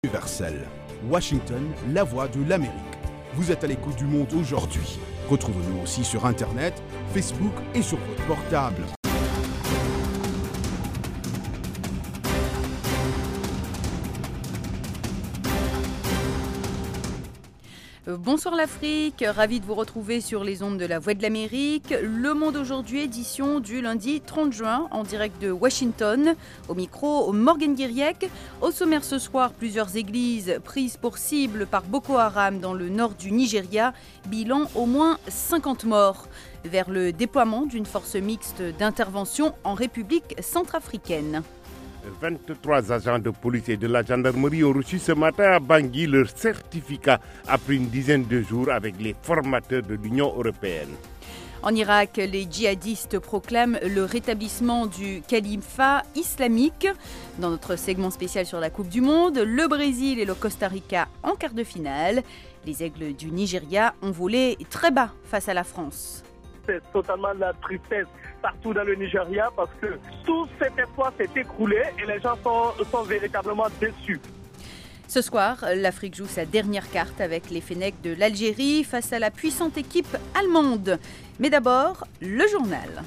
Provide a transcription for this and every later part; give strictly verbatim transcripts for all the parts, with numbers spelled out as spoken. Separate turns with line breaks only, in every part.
Universel. Washington, la voix de l'Amérique. Vous êtes à l'écoute du monde aujourd'hui. Retrouvez-nous aussi sur Internet, Facebook et sur votre portable.
Bonsoir l'Afrique, ravi de vous retrouver sur les ondes de la Voix de l'Amérique. Le Monde aujourd'hui, édition du lundi trente juin, en direct de Washington. Au micro, Morgan Guiriec. Au sommaire ce soir, plusieurs églises prises pour cible par Boko Haram dans le nord du Nigeria. Bilan au moins cinquante morts. Vers le déploiement d'une force mixte d'intervention en République centrafricaine.
vingt-trois agents de police et de la gendarmerie ont reçu ce matin à Bangui leur certificat après une dizaine de jours avec les formateurs de l'Union européenne.
En Irak, les djihadistes proclament le rétablissement du califat islamique. Dans notre segment spécial sur la Coupe du Monde, le Brésil et le Costa Rica en quart de finale. Les Aigles du Nigeria ont volé très bas face à la France.
C'est totalement la tristesse partout dans le Nigeria parce que tout cet espoir s'est écroulé et les gens sont, sont véritablement déçus.
Ce soir, l'Afrique joue sa dernière carte avec les Fennecs de l'Algérie face à la puissante équipe allemande. Mais d'abord, le journal.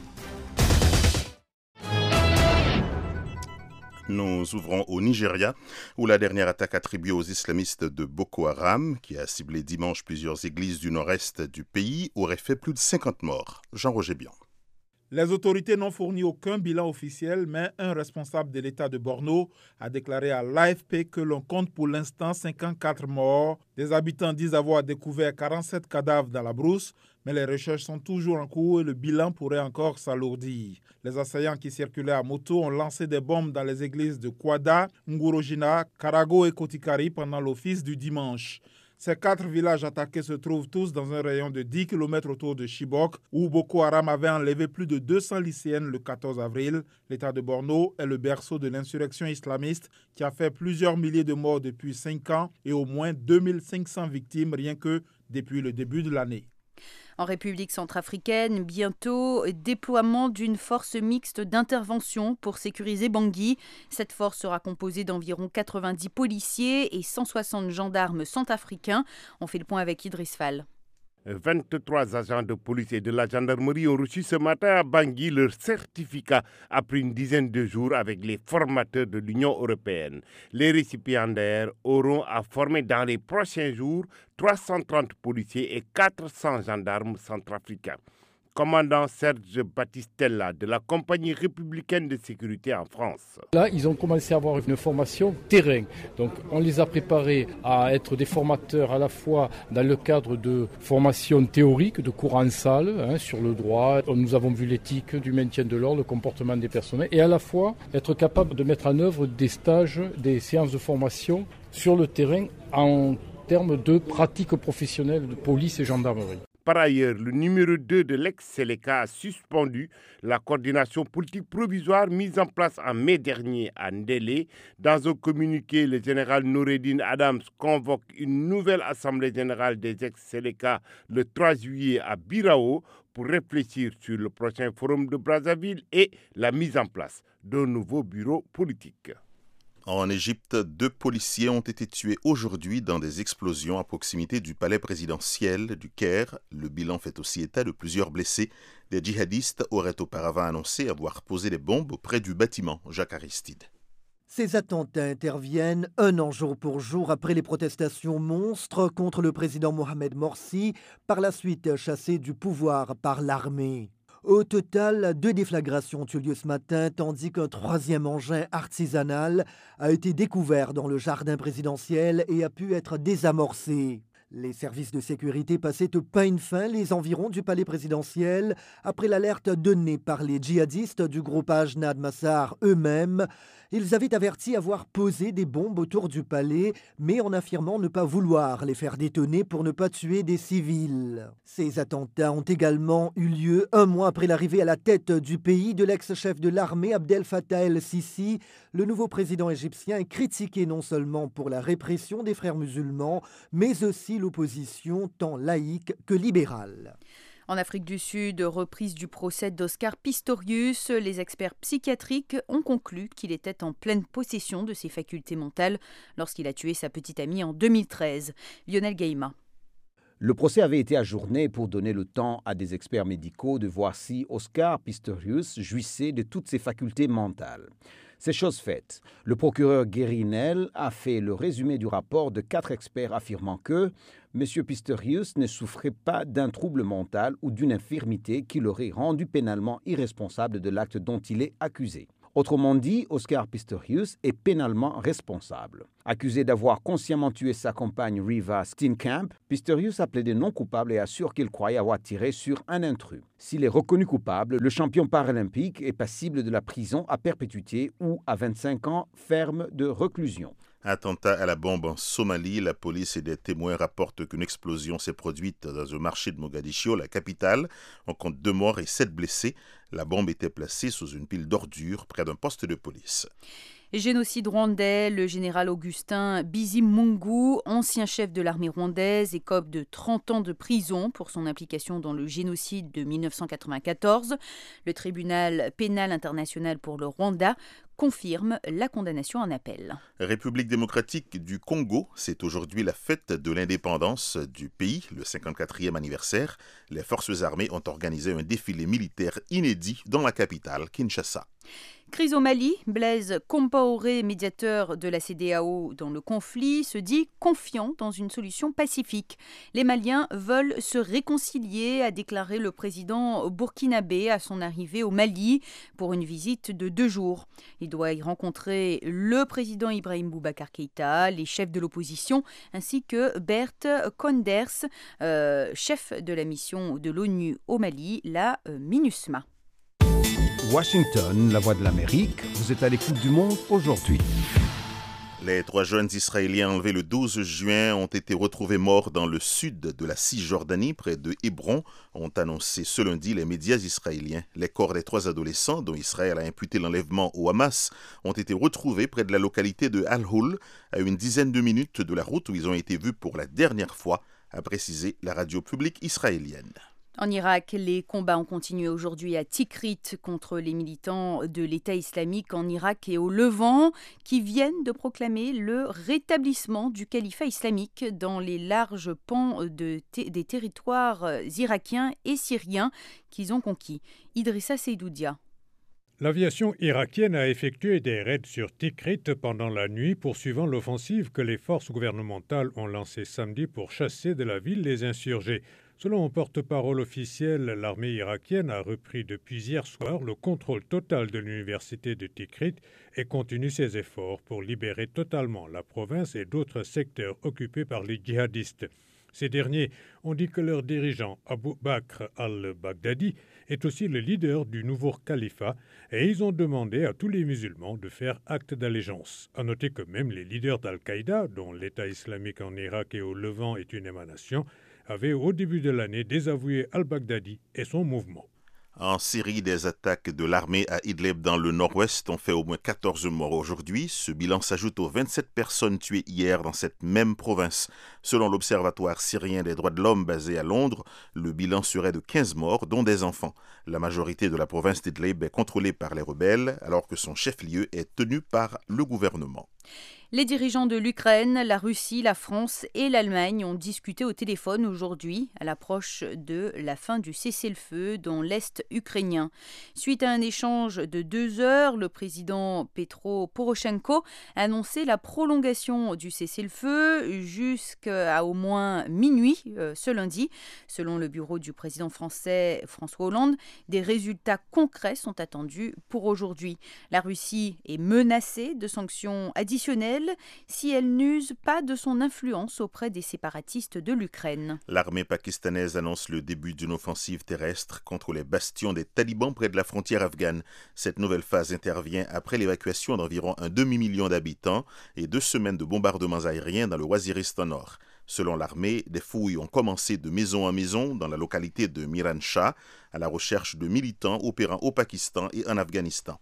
Nous ouvrons au Nigeria, où la dernière attaque attribuée aux islamistes de Boko Haram, qui a ciblé dimanche plusieurs églises du nord-est du pays, aurait fait plus de cinquante morts. Jean-Roger Bian.
Les autorités n'ont fourni aucun bilan officiel, mais un responsable de l'État de Borno a déclaré à l'A F P que l'on compte pour l'instant cinquante-quatre morts. Des habitants disent avoir découvert quarante-sept cadavres dans la brousse, mais les recherches sont toujours en cours et le bilan pourrait encore s'alourdir. Les assaillants qui circulaient à moto ont lancé des bombes dans les églises de Kwada, Ngurojina, Karago et Kotikari pendant l'office du dimanche. Ces quatre villages attaqués se trouvent tous dans un rayon de dix kilomètres autour de Chibok, où Boko Haram avait enlevé plus de deux cents lycéennes le quatorze avril. L'État de Borno est le berceau de l'insurrection islamiste qui a fait plusieurs milliers de morts depuis cinq ans et au moins deux mille cinq cents victimes rien que depuis le début de l'année.
En République centrafricaine, bientôt déploiement d'une force mixte d'intervention pour sécuriser Bangui. Cette force sera composée d'environ quatre-vingt-dix policiers et cent soixante gendarmes centrafricains. On fait le point avec Idriss Fall.
vingt-trois agents de police et de la gendarmerie ont reçu ce matin à Bangui leur certificat après une dizaine de jours avec les formateurs de l'Union européenne. Les récipiendaires auront à former dans les prochains jours trois cent trente policiers et quatre cents gendarmes centrafricains. Commandant Serge Battistella de la compagnie républicaine de sécurité en France.
Là, ils ont commencé à avoir une formation terrain. Donc, on les a préparés à être des formateurs à la fois dans le cadre de formation théorique, de cours en salle, hein, sur le droit. Nous avons vu l'éthique, du maintien de l'ordre, le comportement des personnels, et à la fois être capable de mettre en œuvre des stages, des séances de formation sur le terrain en termes de pratiques professionnelles de police et gendarmerie.
Par ailleurs, le numéro deux de l'ex-Seleka a suspendu la coordination politique provisoire mise en place en mai dernier à Ndélé. Dans un communiqué, le général Noureddin Adams convoque une nouvelle assemblée générale des ex-Seleka le trois juillet à Birao pour réfléchir sur le prochain forum de Brazzaville et la mise en place d'un nouveau bureau politique.
En Égypte, deux policiers ont été tués aujourd'hui dans des explosions à proximité du palais présidentiel du Caire. Le bilan fait aussi état de plusieurs blessés. Des djihadistes auraient auparavant annoncé avoir posé des bombes près du bâtiment. Jacques Aristide.
Ces attentats interviennent un an jour pour jour après les protestations monstres contre le président Mohamed Morsi, par la suite chassé du pouvoir par l'armée. Au total, deux déflagrations ont eu lieu ce matin, tandis qu'un troisième engin artisanal a été découvert dans le jardin présidentiel et a pu être désamorcé. Les services de sécurité passaient au peigne fin les environs du palais présidentiel après l'alerte donnée par les djihadistes du groupe Ajnad Massar eux-mêmes. Ils avaient averti avoir posé des bombes autour du palais, mais en affirmant ne pas vouloir les faire détonner pour ne pas tuer des civils. Ces attentats ont également eu lieu un mois après l'arrivée à la tête du pays de l'ex-chef de l'armée Abdel Fattah el-Sisi. Le nouveau président égyptien est critiqué non seulement pour la répression des frères musulmans, mais aussi l'opposition tant laïque que libérale.
En Afrique du Sud, reprise du procès d'Oscar Pistorius, les experts psychiatriques ont conclu qu'il était en pleine possession de ses facultés mentales lorsqu'il a tué sa petite amie en deux mille treize. Lionel Gaïma.
Le procès avait été ajourné pour donner le temps à des experts médicaux de voir si Oscar Pistorius jouissait de toutes ses facultés mentales. C'est chose faite. Le procureur Guérinel a fait le résumé du rapport de quatre experts affirmant que M. Pistorius ne souffrait pas d'un trouble mental ou d'une infirmité qui l'aurait rendu pénalement irresponsable de l'acte dont il est accusé. Autrement dit, Oscar Pistorius est pénalement responsable. Accusé d'avoir consciemment tué sa compagne Riva Steenkamp, Pistorius a plaidé non coupable et assure qu'il croyait avoir tiré sur un intrus. S'il est reconnu coupable, le champion paralympique est passible de la prison à perpétuité ou à vingt-cinq ans ferme de reclusion.
Attentat à la bombe en Somalie, la police et des témoins rapportent qu'une explosion s'est produite dans un marché de Mogadiscio, la capitale. On compte deux morts et sept blessés. La bombe était placée sous une pile d'ordures près d'un poste de police.
Génocide rwandais, le général Augustin Bizimungu, ancien chef de l'armée rwandaise, écope de trente ans de prison pour son implication dans le génocide de mille neuf cent quatre-vingt-quatorze. Le tribunal pénal international pour le Rwanda confirme la condamnation en appel.
République démocratique du Congo, c'est aujourd'hui la fête de l'indépendance du pays, le cinquante-quatrième anniversaire. Les forces armées ont organisé un défilé militaire inédit dans la capitale, Kinshasa.
Crise au Mali, Blaise Compaoré, médiateur de la C D A O dans le conflit, se dit confiant dans une solution pacifique. Les Maliens veulent se réconcilier, a déclaré le président burkinabé à son arrivée au Mali pour une visite de deux jours. Il doit y rencontrer le président Ibrahim Boubacar Keïta, les chefs de l'opposition, ainsi que Bert Koenders, euh, chef de la mission de l'ONU au Mali, la euh, MINUSMA.
Washington, la voix de l'Amérique, vous êtes à l'écoute du monde aujourd'hui.
Les trois jeunes Israéliens enlevés le douze juin ont été retrouvés morts dans le sud de la Cisjordanie, près de Hébron, ont annoncé ce lundi les médias israéliens. Les corps des trois adolescents, dont Israël a imputé l'enlèvement au Hamas, ont été retrouvés près de la localité de Al-Hul, à une dizaine de minutes de la route où ils ont été vus pour la dernière fois, a précisé la radio publique israélienne.
En Irak, les combats ont continué aujourd'hui à Tikrit contre les militants de l'État islamique en Irak et au Levant qui viennent de proclamer le rétablissement du califat islamique dans les larges pans de t- des territoires irakiens et syriens qu'ils ont conquis. Idrissa Seydoudia.
L'aviation irakienne a effectué des raids sur Tikrit pendant la nuit, poursuivant l'offensive que les forces gouvernementales ont lancée samedi pour chasser de la ville les insurgés. Selon un porte-parole officiel, l'armée irakienne a repris depuis hier soir le contrôle total de l'université de Tikrit et continue ses efforts pour libérer totalement la province et d'autres secteurs occupés par les djihadistes. Ces derniers ont dit que leur dirigeant, Abu Bakr al-Baghdadi, est aussi le leader du nouveau califat et ils ont demandé à tous les musulmans de faire acte d'allégeance. À noter que même les leaders d'Al-Qaïda, dont l'État islamique en Irak et au Levant est une émanation, avaient au début de l'année désavoué al-Baghdadi et son mouvement.
En Syrie, des attaques de l'armée à Idlib dans le nord-ouest ont fait au moins quatorze morts aujourd'hui. Ce bilan s'ajoute aux vingt-sept personnes tuées hier dans cette même province. Selon l'Observatoire syrien des droits de l'homme basé à Londres, le bilan serait de quinze morts, dont des enfants. La majorité de la province d'Idlib est contrôlée par les rebelles, alors que son chef-lieu est tenu par le gouvernement.
Les dirigeants de l'Ukraine, la Russie, la France et l'Allemagne ont discuté au téléphone aujourd'hui à l'approche de la fin du cessez-le-feu dans l'Est ukrainien. Suite à un échange de deux heures, le président Petro Poroshenko a annoncé la prolongation du cessez-le-feu jusqu'à au moins minuit euh, ce lundi. Selon le bureau du président français François Hollande, des résultats concrets sont attendus pour aujourd'hui. La Russie est menacée de sanctions additionnelles si elle n'use pas de son influence auprès des séparatistes de l'Ukraine.
L'armée pakistanaise annonce le début d'une offensive terrestre contre les bastions des talibans près de la frontière afghane. Cette nouvelle phase intervient après l'évacuation d'environ un demi-million d'habitants et deux semaines de bombardements aériens dans le Waziristan Nord. Selon l'armée, des fouilles ont commencé de maison en maison dans la localité de Miran Shah à la recherche de militants opérant au Pakistan et en Afghanistan.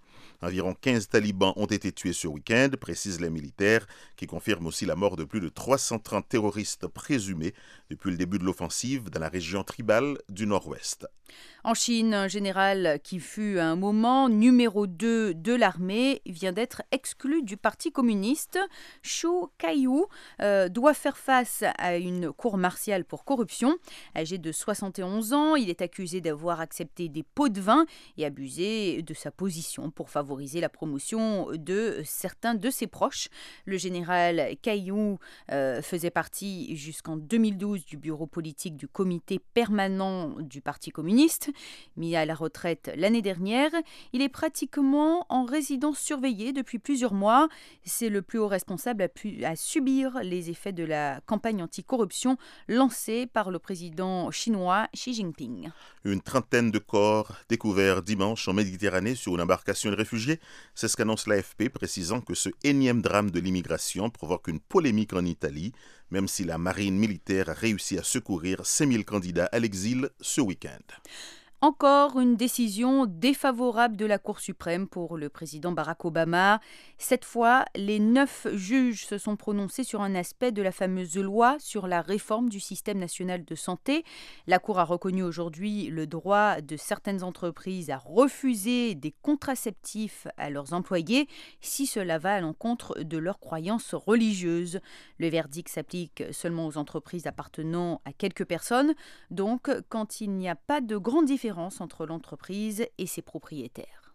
Environ quinze talibans ont été tués ce week-end, précisent les militaires, qui confirment aussi la mort de plus de trois cent trente terroristes présumés depuis le début de l'offensive dans la région tribale du Nord-Ouest.
En Chine, un général qui fut à un moment numéro deux de l'armée vient d'être exclu du Parti communiste. Xu Kaiyu euh, doit faire face à une cour martiale pour corruption. Âgé de soixante et onze ans, il est accusé d'avoir accepté des pots de vin et abusé de sa position pour favoriser la promotion de certains de ses proches. Le général Kaiyu euh, faisait partie jusqu'en deux mille douze du bureau politique du comité permanent du Parti communiste. Mis à la retraite l'année dernière, il est pratiquement en résidence surveillée depuis plusieurs mois. C'est le plus haut responsable à, pu, à subir les effets de la campagne anticorruption lancée par le président chinois Xi Jinping.
Une trentaine de corps découverts dimanche en Méditerranée sur une embarcation de réfugiés. C'est ce qu'annonce l'A F P, précisant que ce énième drame de l'immigration provoque une polémique en Italie, même si la marine militaire a réussi à secourir cinq mille candidats à l'exil ce week-end.
Encore une décision défavorable de la Cour suprême pour le président Barack Obama. Cette fois, les neuf juges se sont prononcés sur un aspect de la fameuse loi sur la réforme du système national de santé. La Cour a reconnu aujourd'hui le droit de certaines entreprises à refuser des contraceptifs à leurs employés si cela va à l'encontre de leurs croyances religieuses. Le verdict s'applique seulement aux entreprises appartenant à quelques personnes, donc quand il n'y a pas de grande différence entre l'entreprise et ses propriétaires.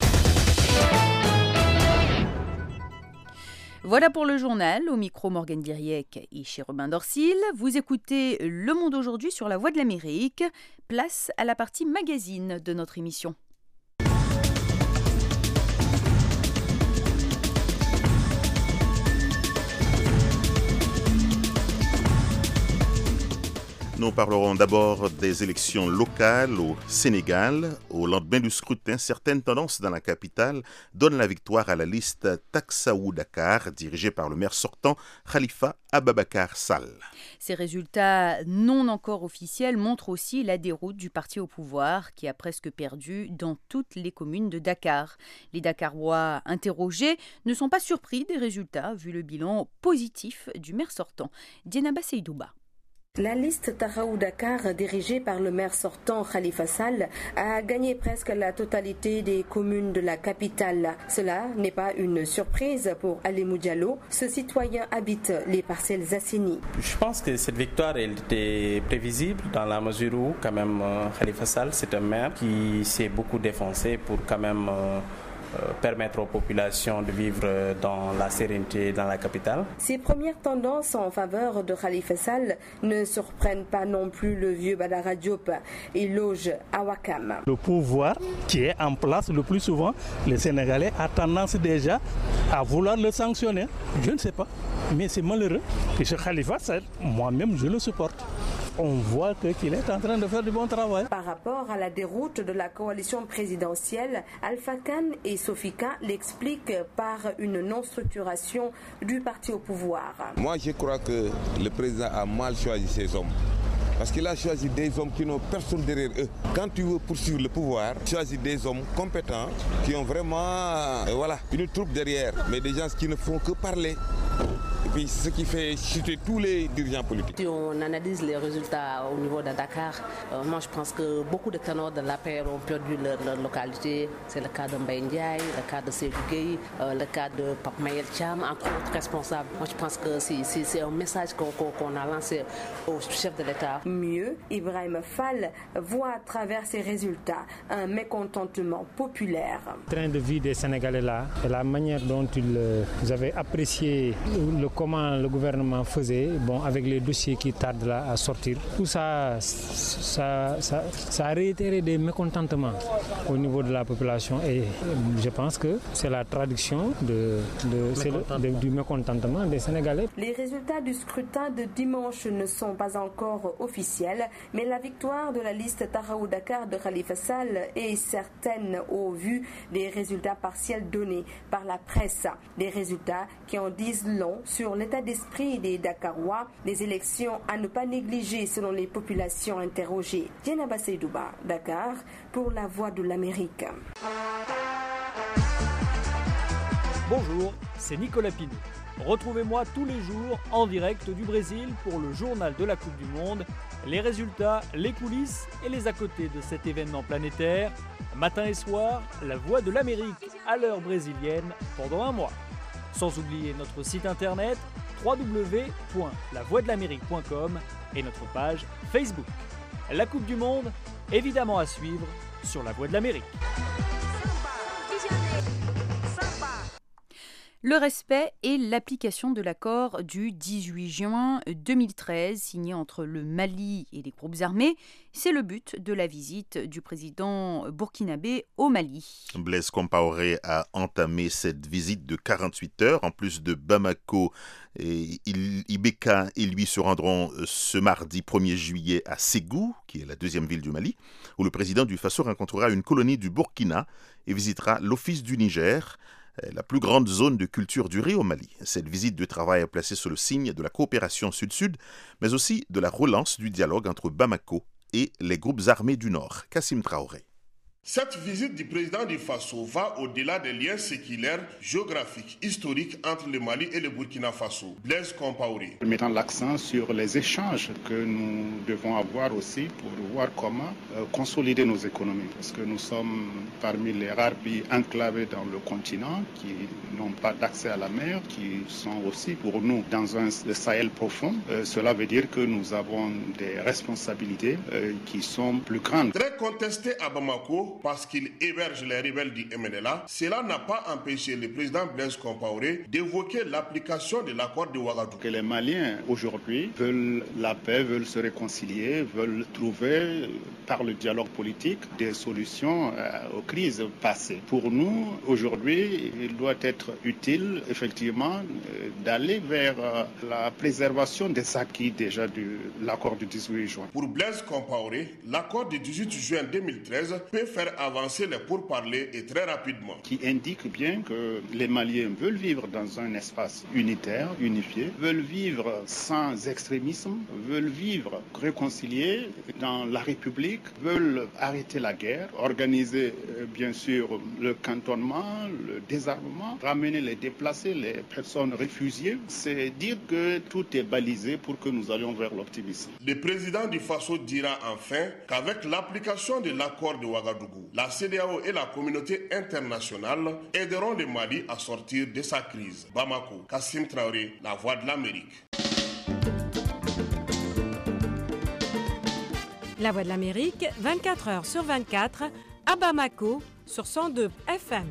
Voilà pour le journal. Au micro, Morgane Diriec et chez Robin Dorsil. Vous écoutez Le Monde aujourd'hui sur la Voix de l'Amérique. Place à la partie magazine de notre émission.
Nous parlerons d'abord des élections locales au Sénégal. Au lendemain du scrutin, certaines tendances dans la capitale donnent la victoire à la liste Taksaou Dakar, dirigée par le maire sortant Khalifa Ababacar Sall.
Ces résultats non encore officiels montrent aussi la déroute du parti au pouvoir qui a presque perdu dans toutes les communes de Dakar. Les Dakarois interrogés ne sont pas surpris des résultats vu le bilan positif du maire sortant. Dienaba Seydouba.
La liste Taksaou Dakar, dirigée par le maire sortant Khalifa Sall, a gagné presque la totalité des communes de la capitale. Cela n'est pas une surprise pour Alimou Diallo. Ce citoyen habite les parcelles Zassini.
Je pense que cette victoire elle était prévisible dans la mesure où quand même Khalifa Sall, c'est un maire qui s'est beaucoup défoncé pour quand même euh, permettre aux populations de vivre dans la sérénité dans la capitale.
Ces premières tendances en faveur de Khalifa Sall ne surprennent pas non plus le vieux Badara Diop. Il loge à Ouakam.
Le pouvoir qui est en place le plus souvent, les Sénégalais ont tendance déjà à vouloir le sanctionner. Je ne sais pas, mais c'est malheureux. Et ce Khalifa Sall, moi-même, je le supporte. On voit qu'il est en train de faire du bon travail.
Par rapport à la déroute de la coalition présidentielle, Alpha Khan et Sofika l'expliquent par une non-structuration du parti au pouvoir.
Moi, je crois que le président a mal choisi ses hommes. Parce qu'il a choisi des hommes qui n'ont personne derrière eux. Quand tu veux poursuivre le pouvoir, choisis des hommes compétents qui ont vraiment euh, voilà, une troupe derrière, mais des gens qui ne font que parler. Et puis c'est ce qui fait chuter tous les dirigeants politiques.
Si on analyse les résultats au niveau de Dakar, euh, moi je pense que beaucoup de canons de l'A P R ont perdu leur, leur localité. C'est le cas de Mbaye Ndiaye, le cas de Seydou Gueye, euh, le cas de Pape Mayel Thiam, entre autres responsables. Moi je pense que c'est, c'est, c'est un message qu'on, qu'on a lancé au chef de l'État.
Mieux, Ibrahim Fall voit à travers ces résultats un mécontentement populaire.
Le train de vie des Sénégalais là, et la manière dont ils, ils avaient apprécié le, comment le gouvernement faisait, bon, avec les dossiers qui tardent là à sortir, tout ça, ça, ça, ça a réitéré des mécontentements au niveau de la population et je pense que c'est la traduction de, de, c'est le, de, du mécontentement des Sénégalais.
Les résultats du scrutin de dimanche ne sont pas encore officiels, mais la victoire de la liste Taksaou Dakar de Khalifa Sall est certaine au vu des résultats partiels donnés par la presse. Des résultats qui en disent long sur l'état d'esprit des Dakarois, des élections à ne pas négliger selon les populations interrogées. Dienaba Seydouba, Dakar, pour la Voix de l'Amérique.
Bonjour, c'est Nicolas Pinault. Retrouvez-moi tous les jours en direct du Brésil pour le journal de la Coupe du Monde, les résultats, les coulisses et les à côté de cet événement planétaire. Matin et soir, la voix de l'Amérique à l'heure brésilienne pendant un mois. Sans oublier notre site internet w w w point la voix de l'amérique point com et notre page Facebook. La Coupe du Monde, évidemment à suivre sur La Voix de l'Amérique.
Le respect et l'application de l'accord du dix-huit juin deux mille treize signé entre le Mali et les groupes armés, c'est le but de la visite du président burkinabé au Mali.
Blaise Compaoré a entamé cette visite de quarante-huit heures. En plus de Bamako, et Ibeka et lui se rendront ce mardi premier juillet à Ségou, qui est la deuxième ville du Mali, où le président du Faso rencontrera une colonie du Burkina et visitera l'Office du Niger, la plus grande zone de culture du riz au Mali. Cette visite de travail est placée sous le signe de la coopération sud-sud, mais aussi de la relance du dialogue entre Bamako et les groupes armés du Nord. Kassim Traoré.
Cette visite du président du Faso va au-delà des liens séculaires, géographiques, historiques entre le Mali et le Burkina Faso. Blaise Compaoré.
Mettant l'accent sur les échanges que nous devons avoir aussi pour voir comment euh, consolider nos économies. Parce que nous sommes parmi les rares pays enclavés dans le continent qui n'ont pas d'accès à la mer, qui sont aussi pour nous dans un Sahel profond. Euh, cela veut dire que nous avons des responsabilités euh, qui sont plus grandes.
Très contesté à Bamako, parce qu'il héberge les rebelles du M N L A, cela n'a pas empêché le président Blaise Compaoré d'évoquer l'application de l'accord de Ouagadougou.
Que les Maliens aujourd'hui veulent la paix, veulent se réconcilier, veulent trouver par le dialogue politique des solutions aux crises passées. Pour nous, aujourd'hui, il doit être utile effectivement d'aller vers la préservation des acquis déjà de l'accord du dix-huit juin.
Pour Blaise Compaoré, l'accord du dix-huit juin deux mille treize peut faire avancer les pourparlers et très rapidement.
Qui indique bien que les Maliens veulent vivre dans un espace unitaire, unifié, veulent vivre sans extrémisme, veulent vivre réconciliés dans la République, veulent arrêter la guerre, organiser bien sûr le cantonnement, le désarmement, ramener les déplacés, les personnes réfugiées. C'est dire que tout est balisé pour que nous allions vers l'optimisme.
Le président du Faso dira enfin qu'avec l'application de l'accord de Ouagadougou, la C D A O et la communauté internationale aideront le Mali à sortir de sa crise. Bamako, Kassim Traoré, La Voix de l'Amérique.
La Voix de l'Amérique, vingt-quatre heures sur vingt-quatre, à Bamako, sur cent deux F M.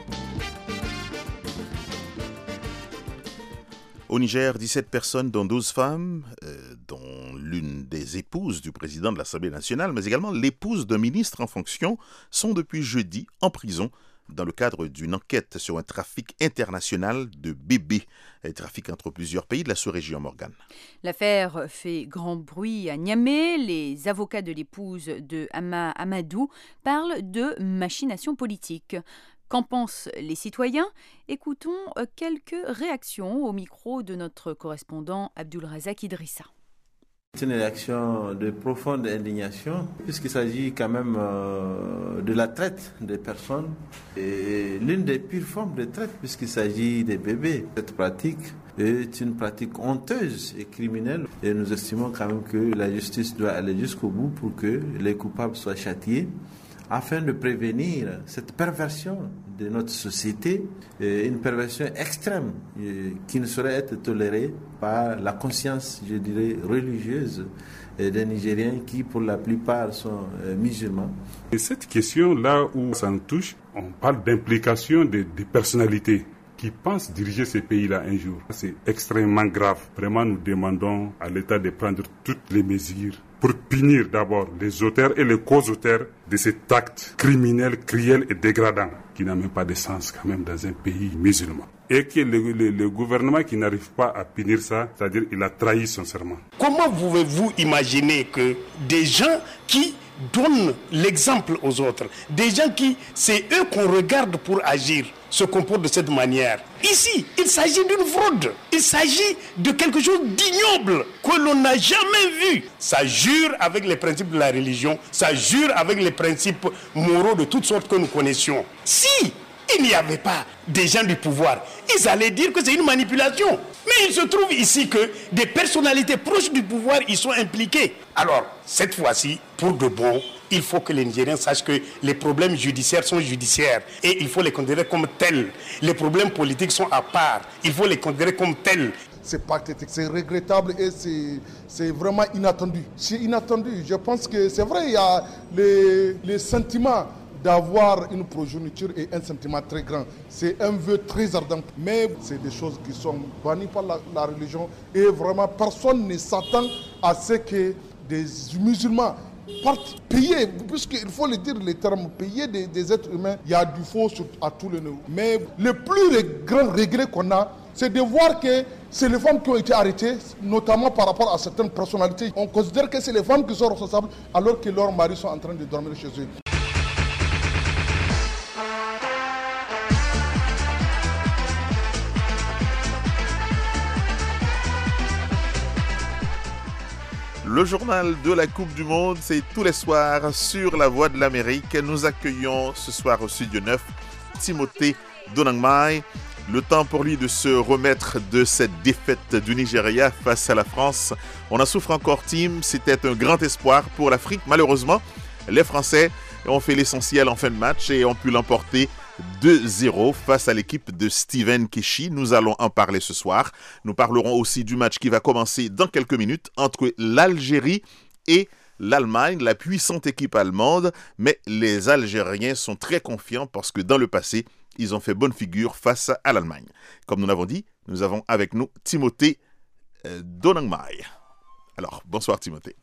Au Niger, dix-sept personnes, dont douze femmes, euh, dont l'une des épouses du président de l'Assemblée nationale, mais également l'épouse d'un ministre en fonction, sont depuis jeudi en prison dans le cadre d'une enquête sur un trafic international de bébés, un trafic entre plusieurs pays de la sous-région Morgane.
L'affaire fait grand bruit à Niamey. Les avocats de l'épouse de Hama Amadou parlent de machination politique. Qu'en pensent les citoyens? Écoutons quelques réactions au micro de notre correspondant Abdulrazak Idrissa.
C'est une réaction de profonde indignation, puisqu'il s'agit quand même euh, de la traite des personnes, et l'une des pires formes de traite, puisqu'il s'agit des bébés. Cette pratique est une pratique honteuse et criminelle, et nous estimons quand même que la justice doit aller jusqu'au bout pour que les coupables soient châtiés, afin de prévenir cette perversion de notre société, une perversion extrême qui ne saurait être tolérée par la conscience, je dirais, religieuse des Nigériens qui, pour la plupart, sont musulmans.
Et cette question, là où ça nous touche, on parle d'implication des, des personnalités qui pensent diriger ces pays-là un jour. C'est extrêmement grave. Vraiment, nous demandons à l'État de prendre toutes les mesures pour punir d'abord les auteurs et les causes-auteurs de cet acte criminel, cruel et dégradant qui n'a même pas de sens quand même dans un pays musulman. Et que le, le, le gouvernement qui n'arrive pas à punir ça, c'est-à-dire il a trahi son serment.
Comment pouvez-vous imaginer que des gens qui donnent l'exemple aux autres, des gens qui, c'est eux qu'on regarde pour agir, se comportent de cette manière? Ici, il s'agit d'une fraude. Il s'agit de quelque chose d'ignoble que l'on n'a jamais vu. Ça jure avec les principes de la religion, ça jure avec les principes moraux de toutes sortes que nous connaissions. Si il n'y avait pas des gens du pouvoir, ils allaient dire que c'est une manipulation. Mais il se trouve ici que des personnalités proches du pouvoir y sont impliquées. Alors, cette fois-ci, pour de bon, il faut que les Nigériens sachent que les problèmes judiciaires sont judiciaires et il faut les considérer comme tels. Les problèmes politiques sont à part, il faut les considérer comme tels.
C'est pathétique, c'est regrettable et c'est, c'est vraiment inattendu. C'est inattendu. Je pense que c'est vrai, il y a les, les sentiments d'avoir une progéniture et un sentiment très grand. C'est un vœu très ardent, mais c'est des choses qui sont bannies par la, la religion et vraiment personne ne s'attend à ce que des musulmans partent payer, puisqu'il faut le dire, les termes payer des, des êtres humains, il y a du faux sur, à tous les niveaux. Mais le plus grand regret qu'on a, c'est de voir que c'est les femmes qui ont été arrêtées, notamment par rapport à certaines personnalités. On considère que c'est les femmes qui sont responsables alors que leurs maris sont en train de dormir chez eux.
Le journal de la Coupe du Monde, c'est tous les soirs sur la Voix de l'Amérique. Nous accueillons ce soir au Studio neuf Timothée Donangmai. Le temps pour lui de se remettre de cette défaite du Nigeria face à la France. On en souffre encore, Tim. C'était un grand espoir pour l'Afrique. Malheureusement, les Français ont fait l'essentiel en fin de match et ont pu l'emporter deux zéro face à l'équipe de Steven Keshi. Nous allons en parler ce soir. Nous parlerons aussi du match qui va commencer dans quelques minutes entre l'Algérie et l'Allemagne, la puissante équipe allemande. Mais les Algériens sont très confiants parce que dans le passé, ils ont fait bonne figure face à l'Allemagne. Comme nous l'avons dit, nous avons avec nous Timothée euh, Donangmai. Alors, bonsoir Timothée.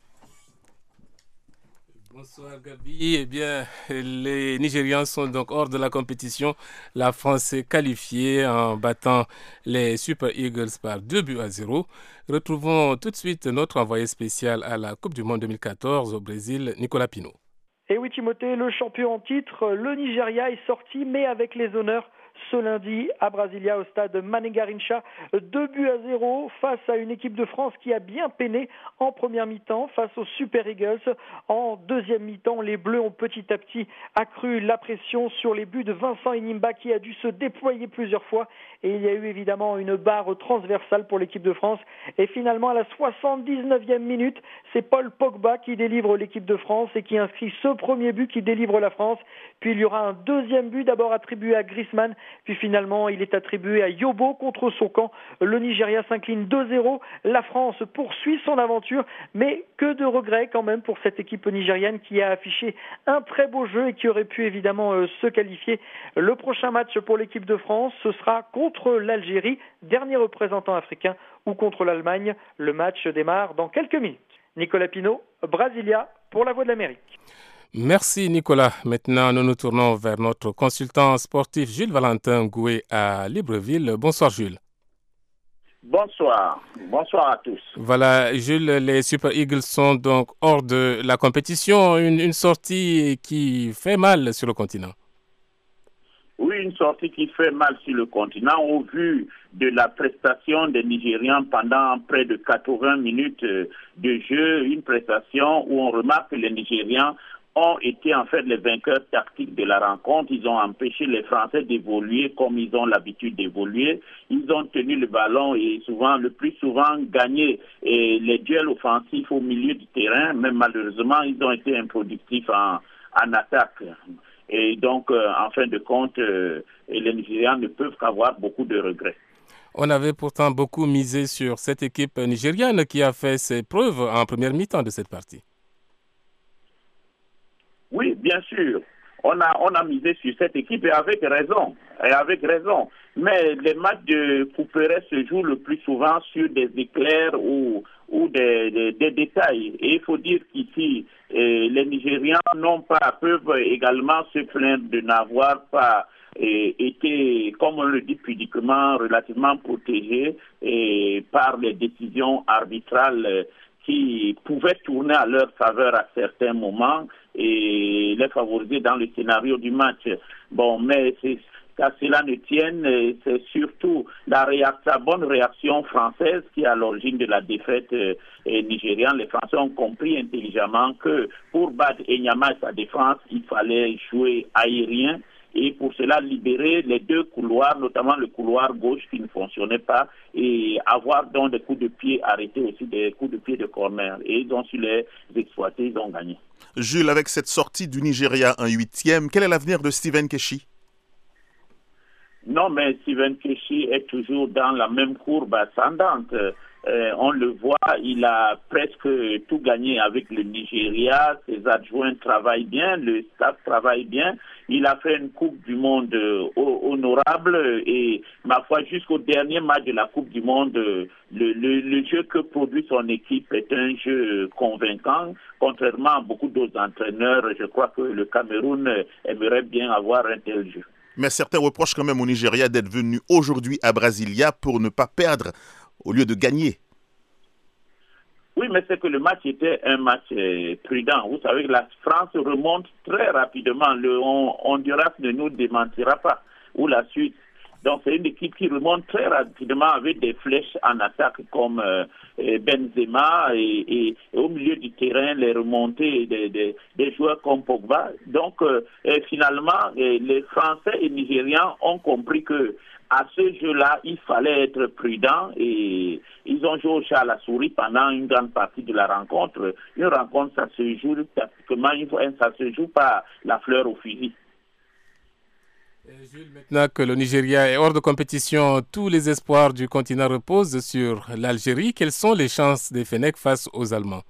Bonsoir Gabi. Eh bien, les Nigérians sont donc hors de la compétition. La France est qualifiée en battant les Super Eagles par deux buts à zéro. Retrouvons tout de suite notre envoyé spécial à la Coupe du Monde deux mille quatorze au Brésil, Nicolas Pino.
Et oui Timothée, le champion en titre, le Nigeria est sorti, mais avec les honneurs ce lundi à Brasilia au stade Mané-Garrincha. Deux buts à zéro face à une équipe de France qui a bien peiné en première mi-temps face aux Super Eagles. En deuxième mi-temps, les Bleus ont petit à petit accru la pression sur les buts de Vincent Enimba qui a dû se déployer plusieurs fois. Et il y a eu évidemment une barre transversale pour l'équipe de France. Et finalement, à la soixante-dix-neuvième minute, c'est Paul Pogba qui délivre l'équipe de France et qui inscrit ce premier but qui délivre la France. Puis il y aura un deuxième but d'abord attribué à Griezmann. Puis finalement, il est attribué à Yobo contre son camp. Le Nigeria s'incline deux zéro. La France poursuit son aventure, mais que de regrets quand même pour cette équipe nigériane qui a affiché un très beau jeu et qui aurait pu évidemment euh, se qualifier. Le prochain match pour l'équipe de France, ce sera contre l'Algérie, dernier représentant africain, ou contre l'Allemagne. Le match démarre dans quelques minutes. Nicolas Pino, Brasilia, pour la Voix de l'Amérique.
Merci Nicolas. Maintenant, nous nous tournons vers notre consultant sportif Jules Valentin Goué à Libreville. Bonsoir Jules.
Bonsoir. Bonsoir à tous.
Voilà, Jules, les Super Eagles sont donc hors de la compétition. Une, une sortie qui fait mal sur le continent.
Oui, une sortie qui fait mal sur le continent au vu de la prestation des Nigérians pendant près de quatre-vingts minutes de jeu. Une prestation où on remarque que les Nigérians ont été en fait les vainqueurs tactiques de la rencontre. Ils ont empêché les Français d'évoluer comme ils ont l'habitude d'évoluer. Ils ont tenu le ballon et souvent, le plus souvent gagné et les duels offensifs au milieu du terrain. Mais malheureusement, ils ont été improductifs en, en attaque. Et donc, euh, en fin de compte, euh, les Nigérians ne peuvent qu'avoir beaucoup de regrets.
On avait pourtant beaucoup misé sur cette équipe nigériane qui a fait ses preuves en première mi-temps de cette partie.
Oui, bien sûr. On a, on a misé sur cette équipe et avec raison. Et avec raison. Mais les matchs de Couperet se jouent le plus souvent sur des éclairs ou, ou des, des, des détails. Et il faut dire qu'ici, eh, les Nigérians n'ont pas, peuvent également se plaindre de n'avoir pas eh, été, comme on le dit pudiquement, relativement protégés eh, par les décisions arbitrales eh, qui pouvaient tourner à leur faveur à certains moments et les favoriser dans le scénario du match. Bon, mais c'est, qu'à cela ne tienne, c'est surtout la, réaction, la bonne réaction française qui est à l'origine de la défaite euh, nigériane. Les Français ont compris intelligemment que pour battre Enyama et sa défense, il fallait jouer aérien et pour cela libérer les deux couloirs, notamment le couloir gauche qui ne fonctionnait pas, et avoir donc des coups de pied arrêtés aussi, des coups de pied de corner. Et ils ont su les exploiter, ils ont gagné.
Jules, avec cette sortie du Nigeria en huitième, quel est l'avenir de Stephen Keshi?
Non, mais Stephen Keshi est toujours dans la même courbe ascendante. Euh, on le voit, il a presque tout gagné avec le Nigeria, ses adjoints travaillent bien, le staff travaille bien, il a fait une Coupe du Monde euh, honorable et ma foi jusqu'au dernier match de la Coupe du Monde, le, le, le jeu que produit son équipe est un jeu convaincant, contrairement à beaucoup d'autres entraîneurs. Je crois que le Cameroun aimerait bien avoir un tel jeu.
Mais certains reprochent quand même au Nigeria d'être venu aujourd'hui à Brasilia pour ne pas perdre au lieu de gagner.
Oui, mais c'est que le match était un match euh, prudent. Vous savez que la France remonte très rapidement. Le Honduras ne nous démentira pas. Ou la Suisse. Donc c'est une équipe qui remonte très rapidement avec des flèches en attaque comme euh, Benzema et, et, et au milieu du terrain les remontées des, des, des joueurs comme Pogba. Donc euh, et finalement et les Français et Nigérians ont compris que à ce jeu-là, il fallait être prudent et ils ont joué au chat à la souris pendant une grande partie de la rencontre. Une rencontre, ça se joue pratiquement, ça se joue pas la fleur au fusil.
Jules, maintenant que le Nigeria est hors de compétition, tous les espoirs du continent reposent sur l'Algérie. Quelles sont les chances des Fennecs face aux Allemands?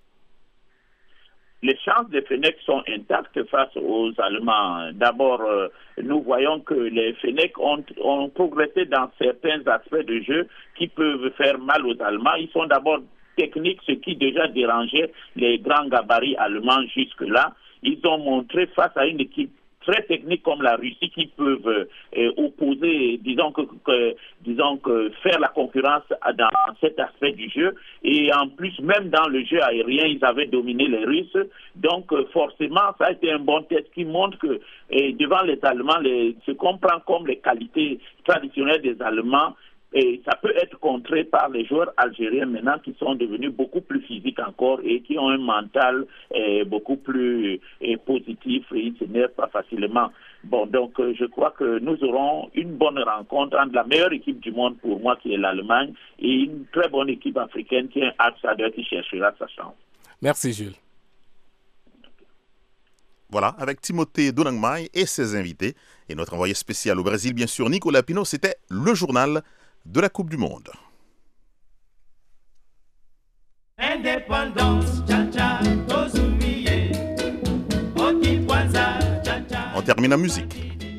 Les chances des Fennecs sont intactes face aux Allemands. D'abord, euh, nous voyons que les Fennecs ont, ont progressé dans certains aspects de jeu qui peuvent faire mal aux Allemands. Ils sont d'abord techniques, ce qui déjà dérangeait les grands gabarits allemands jusque-là. Ils ont montré face à une équipe très techniques comme la Russie qui peuvent euh, opposer, disons que, que, disons que faire la concurrence dans cet aspect du jeu. Et en plus, même dans le jeu aérien, ils avaient dominé les Russes. Donc euh, forcément, ça a été un bon test qui montre que euh, devant les Allemands, les, ce qu'on prend comme les qualités traditionnelles des Allemands, et ça peut être contré par les joueurs algériens maintenant qui sont devenus beaucoup plus physiques encore et qui ont un mental eh, beaucoup plus eh, positif et ils s'énervent pas facilement. Bon, donc euh, je crois que nous aurons une bonne rencontre entre la meilleure équipe du monde pour moi qui est l'Allemagne et une très bonne équipe africaine qui est un Al-Sadr qui cherchera sa chance.
Merci Jules.
Voilà, avec Timothée Donangmai et ses invités et notre envoyé spécial au Brésil, bien sûr, Nicolas Pino, c'était le journal de la Coupe du Monde. On termine en musique.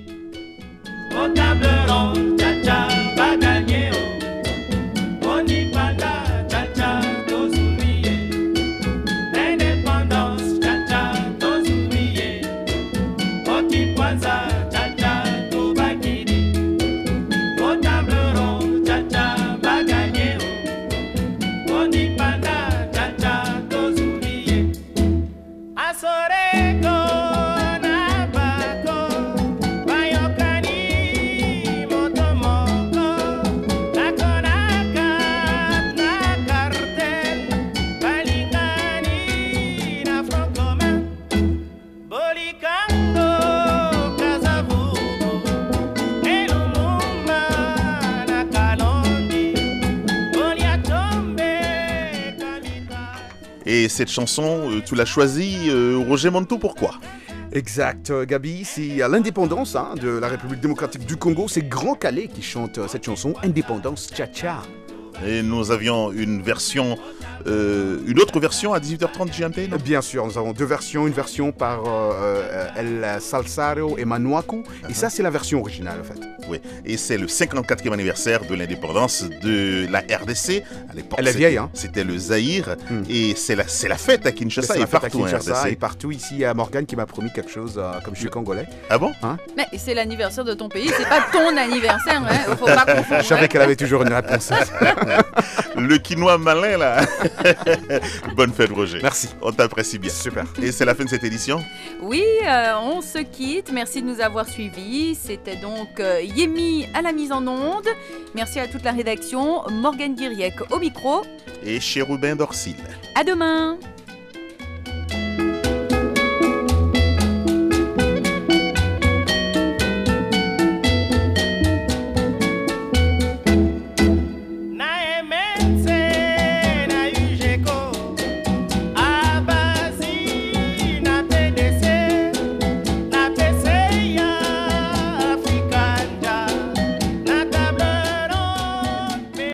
Et cette chanson, euh, tu l'as choisie, euh, Roger Monteau, pourquoi ?
Exact, Gabi, c'est à l'indépendance hein, de la République démocratique du Congo, c'est Grand Calais qui chante cette chanson, Indépendance Cha-Cha.
Et nous avions une version, euh, une autre version à dix-huit heures trente G M T, non ?
Bien sûr, nous avons deux versions, une version par euh, El Salsario et Manuaku, uh-huh. Et ça c'est la version originale en fait.
Oui, et c'est le cinquante-quatrième anniversaire de l'indépendance de la R D C. À l'époque,
elle est vieille, hein.
C'était le Zaïre, hmm. et c'est la, c'est la fête à Kinshasa, et partout en R D C.
Et partout ici à Morgane qui m'a promis quelque chose, euh, comme je suis congolais.
Ah bon
hein?
Mais c'est l'anniversaire de ton pays, c'est pas ton anniversaire, hein. Faut pas confondre.
Je savais qu'elle avait toujours une réponse.
Le quinoa malin là. Bonne fête Roger.
Merci.
On t'apprécie bien.
Super.
Et c'est la fin de cette édition.
Oui, euh, on se quitte. Merci de nous avoir suivis. C'était donc euh, Yemi à la mise en onde. Merci à toute la rédaction. Morgane Guiriec au micro.
Et Chérubin Dorsil.
À demain.